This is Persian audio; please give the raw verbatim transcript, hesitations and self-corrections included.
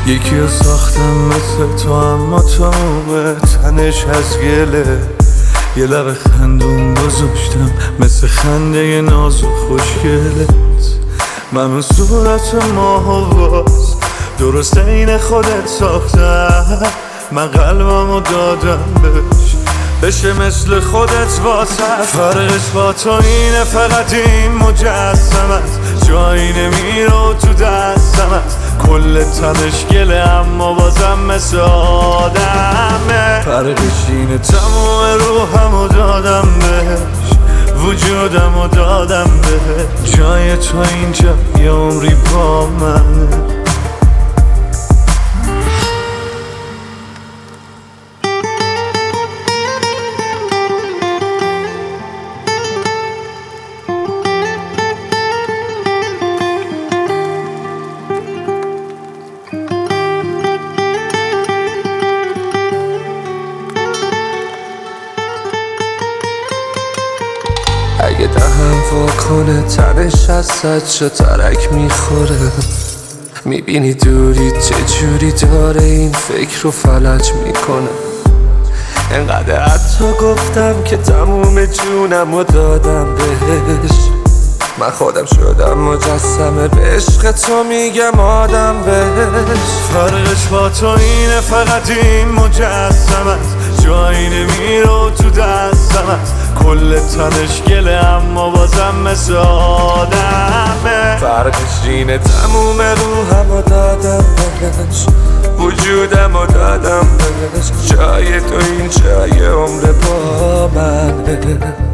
یکی رو ساختم مثل تو، اما تموم تنش از گله. یه لب خندون گذاشتم مثل خنده ناز و خوشگلت. من اون صورت ماه و باز درست این خودت ساختم. من قلبمو دادم بهش بشه مثل خودت واسه. فرقش با تو اینه فقط این مجسمت جایی نمیره تو دستمت. کل تنش گله اما بازم مثل آدمه. فرقش اینه تموم روحمو دادم بهش، وجودمو دادم بهش. جای تو اینجا یه عمری با منه. اگه دهم وا کنه تنش از صد شا ترک میخوره. میبینی دوری چجوری داره این فکر رو فلج میکنه. انقدر حتی گفتم که تموم جونم رو دادم بهش. من خودم شدم مجسمه به عشق تو میگم آدم بهش. فرقش با تو اینه فقط این مجسمت جایی نمیره تو دستمت. کل تنش گله اما بازم مثل آدمه. فرقش اینه تموم روحم رو دادم بهش، وجودم رو دادم بهش. جای تو این جای عمر با منه.